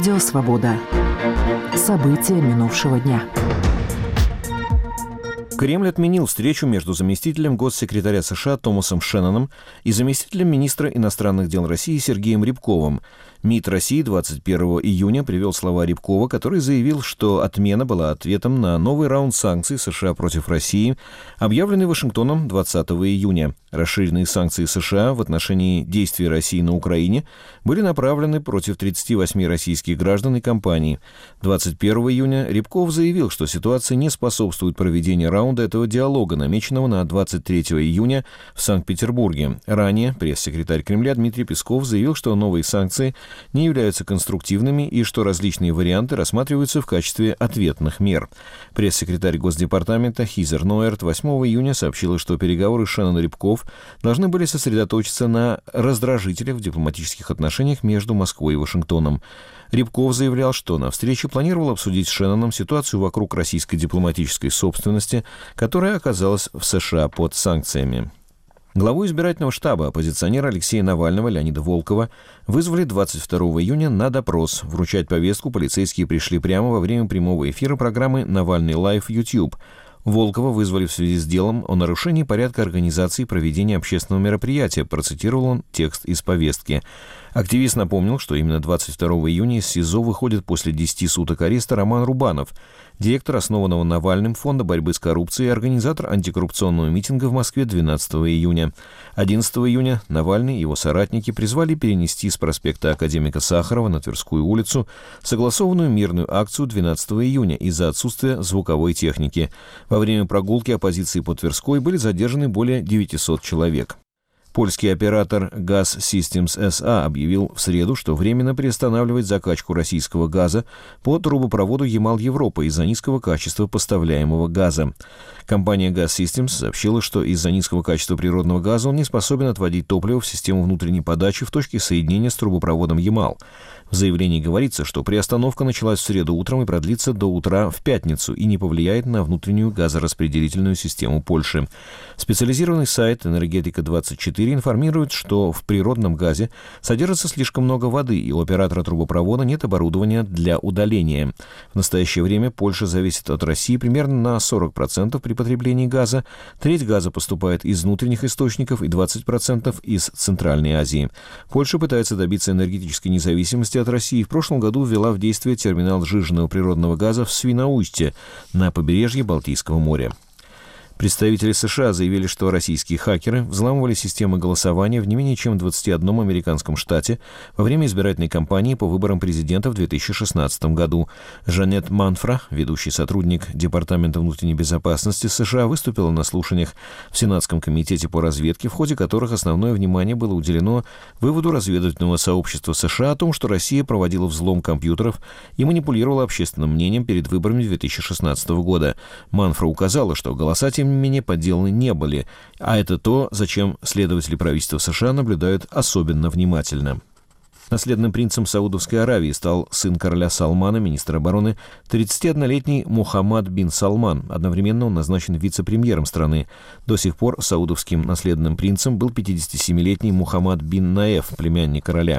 Радио «Свобода». События минувшего дня. Кремль отменил встречу между заместителем госсекретаря США Томасом Шенноном и заместителем министра иностранных дел России Сергеем Рябковым. МИД России 21 июня привел слова Рябкова, который заявил, что отмена была ответом на новый раунд санкций США против России, объявленный Вашингтоном 20 июня. Расширенные санкции США в отношении действий России на Украине были направлены против 38 российских граждан и компаний. 21 июня Рябков заявил, что ситуация не способствует проведению раунда этого диалога, намеченного на 23 июня в Санкт-Петербурге. Ранее пресс-секретарь Кремля Дмитрий Песков заявил, что новые санкции не являются конструктивными и что различные варианты рассматриваются в качестве ответных мер. Пресс-секретарь Госдепартамента Хизер Нойерт 8 июня сообщила, что переговоры Шеннон-Рябков должны были сосредоточиться на раздражителях в дипломатических отношениях между Москвой и Вашингтоном. Рябков заявлял, что на встрече планировал обсудить с Шенноном ситуацию вокруг российской дипломатической собственности, которая оказалась в США под санкциями. Главу избирательного штаба оппозиционера Алексея Навального Леонида Волкова вызвали 22 июня на допрос. Вручать повестку полицейские пришли прямо во время прямого эфира программы «Навальный лайв» YouTube. Волкова вызвали в связи с делом о нарушении порядка организации и проведения общественного мероприятия, процитировал он текст из повестки. Активист напомнил, что именно 22 июня из СИЗО выходит после 10 суток ареста Роман Рубанов, директор основанного Навальным фонда борьбы с коррупцией и организатор антикоррупционного митинга в Москве 12 июня. 11 июня Навальный и его соратники призвали перенести с проспекта Академика Сахарова на Тверскую улицу согласованную мирную акцию 12 июня из-за отсутствия звуковой техники. Во время прогулки оппозиции по Тверской были задержаны более 900 человек. Польский оператор Gas Systems SA объявил в среду, что временно приостанавливает закачку российского газа по трубопроводу Ямал-Европа из-за низкого качества поставляемого газа. Компания Gas Systems сообщила, что из-за низкого качества природного газа он не способен отводить топливо в систему внутренней подачи в точке соединения с трубопроводом Ямал. В заявлении говорится, что приостановка началась в среду утром и продлится до утра в пятницу и не повлияет на внутреннюю газораспределительную систему Польши. Специализированный сайт «Энергетика-24» информирует, что в природном газе содержится слишком много воды, и у оператора трубопровода нет оборудования для удаления. В настоящее время Польша зависит от России примерно на 40% при потреблении газа, треть газа поступает из внутренних источников и 20% из Центральной Азии. Польша пытается добиться энергетической независимости от России. В прошлом году ввела в действие терминал сжиженного природного газа в Свиноустье на побережье Балтийского моря. Представители США заявили, что российские хакеры взламывали системы голосования в не менее чем 21 американском штате во время избирательной кампании по выборам президента в 2016 году. Жанет Манфра, ведущий сотрудник Департамента внутренней безопасности США, выступила на слушаниях в Сенатском комитете по разведке, в ходе которых основное внимание было уделено выводу разведывательного сообщества США о том, что Россия проводила взлом компьютеров и манипулировала общественным мнением перед выборами 2016 года. Манфра указала, что голоса тем не менее подделаны не были, а это то, за чем следователи правительства США наблюдают особенно внимательно. Наследным принцем Саудовской Аравии стал сын короля Салмана, министр обороны, 31-летний Мухаммад бин Салман. Одновременно он назначен вице-премьером страны. До сих пор саудовским наследным принцем был 57-летний Мухаммад бин Наеф, племянник короля.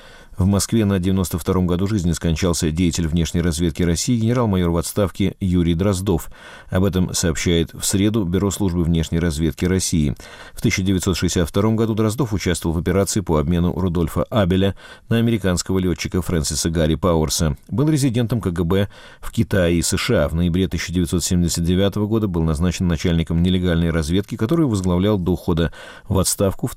В Москве на 92-м году жизни скончался деятель внешней разведки России, генерал-майор в отставке Юрий Дроздов. Об этом сообщает в среду Бюро службы внешней разведки России. В 1962 году Дроздов участвовал в операции по обмену Рудольфа Абеля на американского летчика Фрэнсиса Гарри Пауэрса. Был резидентом КГБ в Китае и США. В ноябре 1979 года был назначен начальником нелегальной разведки, которую возглавлял до ухода в отставку в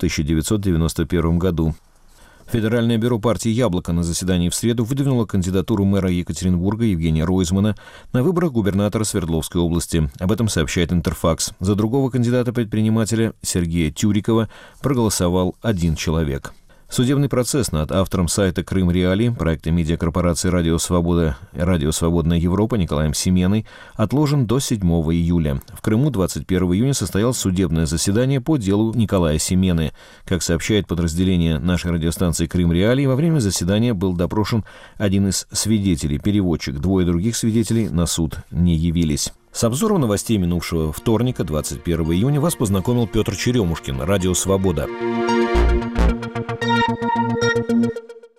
1991 году. Федеральное бюро партии «Яблоко» на заседании в среду выдвинуло кандидатуру мэра Екатеринбурга Евгения Ройзмана на выборах губернатора Свердловской области. Об этом сообщает Интерфакс. За другого кандидата-предпринимателя Сергея Тюрикова проголосовал один человек. Судебный процесс над автором сайта «Крым Реалии», проекта медиакорпорации «Радио Свобода» и «Радио Свободная Европа» Николаем Семеной отложен до 7 июля. В Крыму 21 июня состоялось судебное заседание по делу Николая Семены. Как сообщает подразделение нашей радиостанции «Крым Реалии», во время заседания был допрошен один из свидетелей, переводчик. Двое других свидетелей на суд не явились. С обзором новостей минувшего вторника, 21 июня, вас познакомил Петр Черемушкин, «Радио Свобода».